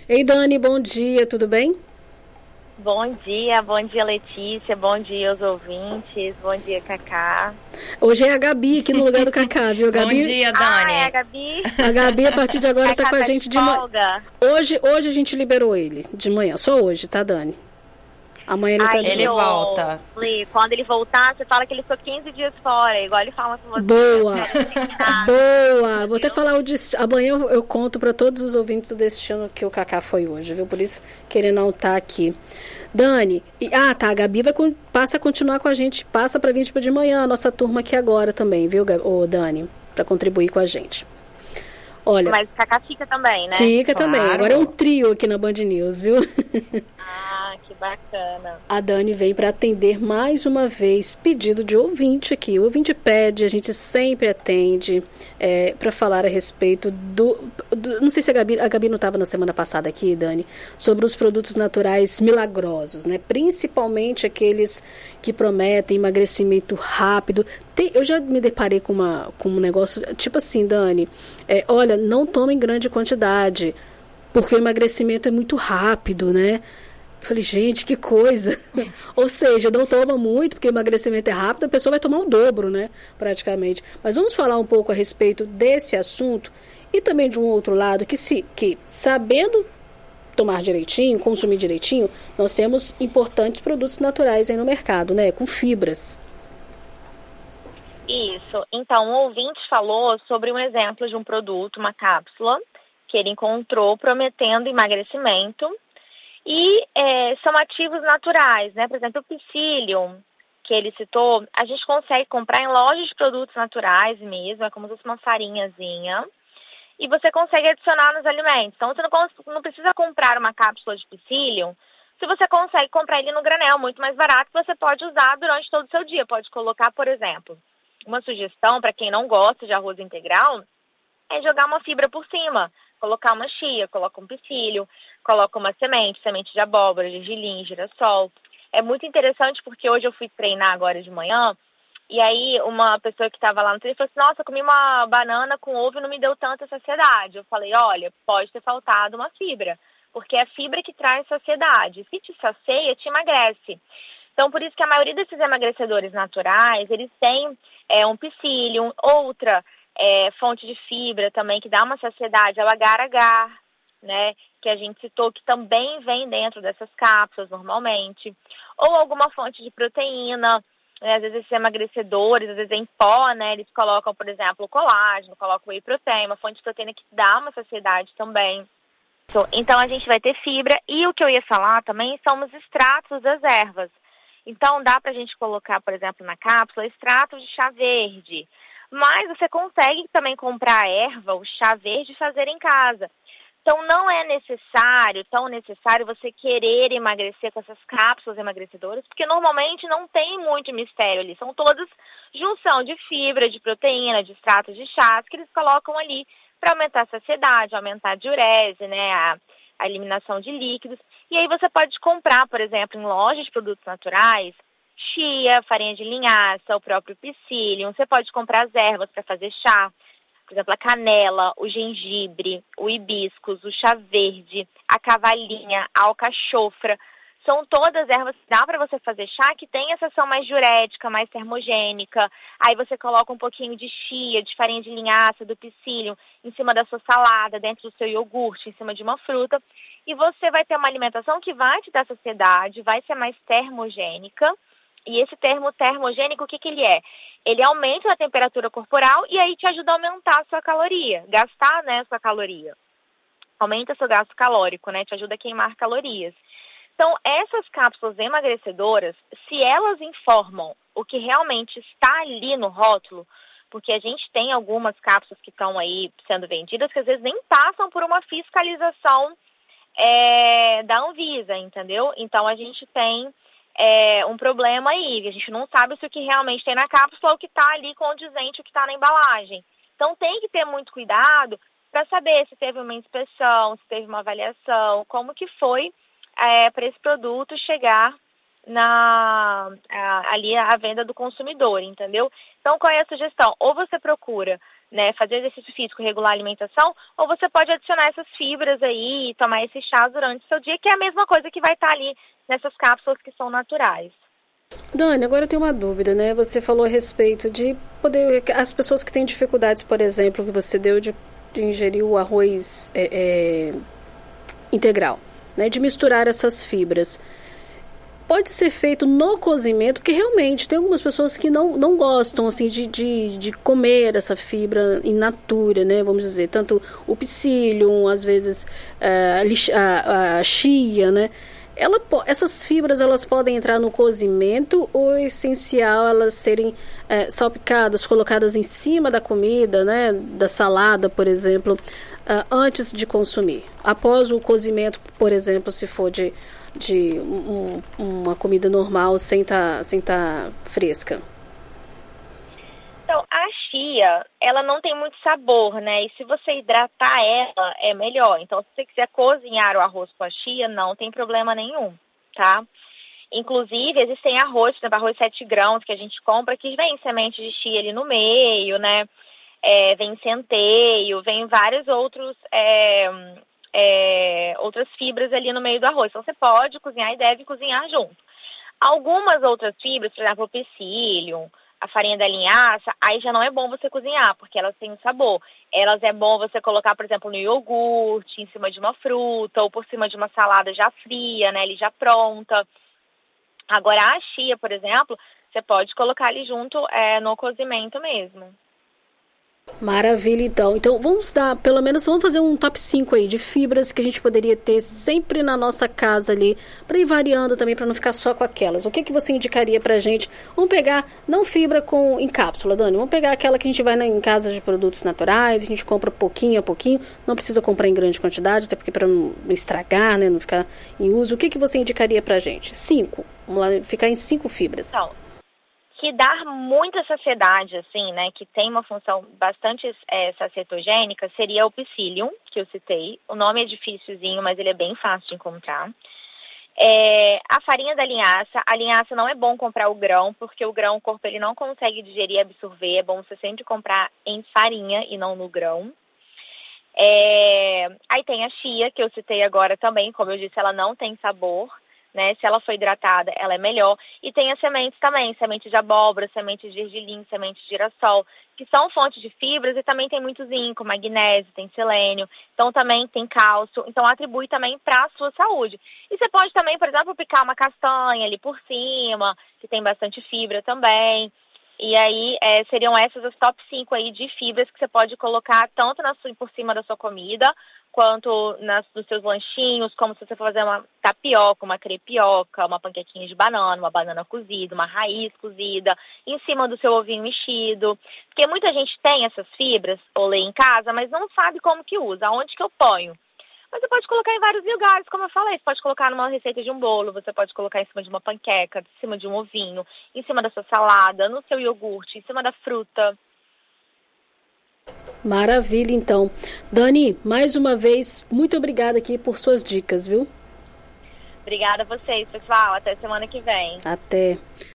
Ei, Dani, bom dia, tudo bem? Bom dia Letícia, bom dia aos ouvintes, bom dia Cacá. Hoje é a Gabi aqui no lugar do Cacá, viu, Bom Gabi? dia, Dani. É a Gabi? A Gabi, a partir de agora, tá Cacá com a tá gente de de manhã. folga? Hoje a gente liberou ele, de manhã, só hoje, tá, Dani? Amanhã ele tá de Ele volta. volta. Li, quando ele voltar, você fala que ele ficou 15 dias fora, igual ele fala com você. Boa, boa. Vou até falar o destino. Amanhã eu conto para todos os ouvintes o destino que o Cacá foi hoje, viu? Por isso que ele não tá aqui. Dani, tá, a Gabi passa a continuar com a gente, passa para vir de manhã, a nossa turma aqui agora também, viu, Dani? Para contribuir com a gente. Olha, Mas o Cacá fica também, né? fica também. Claro. Agora é um trio aqui na Band News, viu? Ah, que bacana. A Dani vem para atender mais uma vez pedido de ouvinte aqui. O ouvinte pede, a gente sempre atende para falar a respeito não sei se a Gabi não estava na semana passada aqui, Dani, sobre os produtos naturais milagrosos, né? Principalmente aqueles que prometem emagrecimento rápido. Eu já me deparei com um negócio tipo assim, Dani, olha, não toma em grande quantidade, porque o emagrecimento é muito rápido, né? Eu falei, gente, que coisa. Ou seja, não toma muito, porque o emagrecimento é rápido, a pessoa vai tomar o dobro, né? Praticamente. Mas vamos falar um pouco a respeito desse assunto e também de um outro lado, que sabendo tomar direitinho, consumir direitinho, nós temos importantes produtos naturais aí no mercado, né? Com fibras. Isso. Então, o ouvinte falou sobre um exemplo de um produto, uma cápsula, que ele encontrou prometendo emagrecimento. E são ativos naturais, né? Por exemplo, o psyllium, que ele citou, a gente consegue comprar em lojas de produtos naturais mesmo, é como se fosse uma farinhazinha. E você consegue adicionar nos alimentos. Então, você não precisa comprar uma cápsula de psyllium, se você consegue comprar ele no granel, muito mais barato, que você pode usar durante todo o seu dia. Pode colocar, por exemplo, uma sugestão para quem não gosta de arroz integral, é jogar uma fibra por cima. Colocar uma chia, coloca um psyllium, coloca uma semente de abóbora, gergelim, girassol. É muito interessante porque hoje eu fui treinar agora de manhã e aí uma pessoa que estava lá no treino falou assim, nossa, eu comi uma banana com ovo e não me deu tanta saciedade. Eu falei, olha, pode ter faltado uma fibra, porque é a fibra que traz saciedade. Se te sacia, te emagrece. Então, por isso que a maioria desses emagrecedores naturais, eles têm um psyllium, outra fonte de fibra também, que dá uma saciedade, é o agar-agar, né? Que a gente citou, que também vem dentro dessas cápsulas normalmente. Ou alguma fonte de proteína, né? Às vezes esses emagrecedores, às vezes em pó, né? Eles colocam, por exemplo, colágeno, colocam whey protein, uma fonte de proteína que dá uma saciedade também. Então a gente vai ter fibra. E o que eu ia falar também são os extratos das ervas. Então dá pra gente colocar, por exemplo, na cápsula, extrato de chá verde. Mas você consegue também comprar a erva, o chá verde, e fazer em casa. Então, não é tão necessário você querer emagrecer com essas cápsulas emagrecedoras, porque normalmente não tem muito mistério ali. São todas junção de fibra, de proteína, de extratos de chás que eles colocam ali para aumentar a saciedade, aumentar a diurese, né, a eliminação de líquidos. E aí você pode comprar, por exemplo, em lojas de produtos naturais, chia, farinha de linhaça, o próprio psyllium. Você pode comprar as ervas para fazer chá. Por exemplo, a canela, o gengibre, o hibiscus, o chá verde, a cavalinha, a alcachofra. São todas ervas que dá para você fazer chá que tem essa ação mais diurética, mais termogênica. Aí você coloca um pouquinho de chia, de farinha de linhaça, do psyllium em cima da sua salada, dentro do seu iogurte, em cima de uma fruta. E você vai ter uma alimentação que vai te dar saciedade, vai ser mais termogênica. E esse termo termogênico, o que ele é? Ele aumenta a temperatura corporal e aí te ajuda a aumentar a sua caloria, gastar, né, a sua caloria. Aumenta seu gasto calórico, né, te ajuda a queimar calorias. Então, essas cápsulas emagrecedoras, se elas informam o que realmente está ali no rótulo, porque a gente tem algumas cápsulas que estão aí sendo vendidas que às vezes nem passam por uma fiscalização da Anvisa, entendeu? Então, a gente tem um problema aí, a gente não sabe se o que realmente tem na cápsula é o que está ali condizente, o que está na embalagem. Então tem que ter muito cuidado para saber se teve uma inspeção, se teve uma avaliação, como que foi para esse produto chegar ali à venda do consumidor, entendeu? Então qual é a sugestão? Ou você procura né, fazer exercício físico, regular a alimentação, ou você pode adicionar essas fibras aí e tomar esse chá durante o seu dia, que é a mesma coisa que vai estar ali nessas cápsulas que são naturais. Dani, agora eu tenho uma dúvida, né? Você falou a respeito de poder... As pessoas que têm dificuldades, por exemplo, que você deu de ingerir o arroz integral, né? De misturar essas fibras. Pode ser feito no cozimento, porque realmente tem algumas pessoas que não gostam assim, de comer essa fibra in natura, né? Vamos dizer, tanto o psyllium, às vezes a chia, né? Essas fibras elas podem entrar no cozimento ou é essencial elas serem salpicadas, colocadas em cima da comida, né, da salada, por exemplo, antes de consumir? Após o cozimento, por exemplo, se for de uma comida normal sem tá fresca. Então, a chia, ela não tem muito sabor, né? E se você hidratar ela, é melhor. Então, se você quiser cozinhar o arroz com a chia, não tem problema nenhum, tá? Inclusive, existem arroz, por exemplo, arroz 7 grãos que a gente compra, que vem semente de chia ali no meio, né? Vem centeio, vem vários outras fibras ali no meio do arroz. Então, você pode cozinhar e deve cozinhar junto. Algumas outras fibras, por exemplo, o psyllium, a farinha da linhaça, aí já não é bom você cozinhar, porque elas têm um sabor. Elas é bom você colocar, por exemplo, no iogurte, em cima de uma fruta, ou por cima de uma salada já fria, né, ali já pronta. Agora, a chia, por exemplo, você pode colocar ali junto no cozimento mesmo. Maravilha, então. Então, vamos fazer um top 5 aí de fibras que a gente poderia ter sempre na nossa casa ali, para ir variando também, para não ficar só com aquelas. O que você indicaria pra gente? Vamos pegar, não fibra em cápsula, Dani, vamos pegar aquela que a gente vai em casa de produtos naturais, a gente compra pouquinho a pouquinho, não precisa comprar em grande quantidade, até porque para não estragar, né, não ficar em uso. O que você indicaria pra gente? 5. Vamos lá, ficar em 5 fibras. Então, que dá muita saciedade, assim, né, que tem uma função bastante sacetogênica, seria o psyllium, que eu citei. O nome é dificilzinho, mas ele é bem fácil de encontrar. A farinha da linhaça. A linhaça não é bom comprar o grão, porque o grão, o corpo ele não consegue digerir e absorver. É bom você sempre comprar em farinha e não no grão. Aí tem a chia, que eu citei agora também. Como eu disse, ela não tem sabor, né? Se ela for hidratada, ela é melhor. E tem as sementes também, sementes de abóbora, sementes de gergelim, sementes de girassol, que são fontes de fibras e também tem muito zinco, magnésio, tem selênio, então também tem cálcio, então atribui também para a sua saúde. E você pode também, por exemplo, picar uma castanha ali por cima, que tem bastante fibra também. E aí seriam essas as top 5 aí de fibras que você pode colocar tanto por cima da sua comida, quanto nos seus lanchinhos, como se você for fazer uma tapioca, uma crepioca, uma panquequinha de banana, uma banana cozida, uma raiz cozida, em cima do seu ovinho mexido. Porque muita gente tem essas fibras, ou lê em casa, mas não sabe como que usa, aonde que eu ponho. Mas você pode colocar em vários lugares, como eu falei, você pode colocar numa receita de um bolo, você pode colocar em cima de uma panqueca, em cima de um ovinho, em cima da sua salada, no seu iogurte, em cima da fruta. Maravilha, então. Dani, mais uma vez, muito obrigada aqui por suas dicas, viu? Obrigada a vocês, pessoal. Até semana que vem. Até.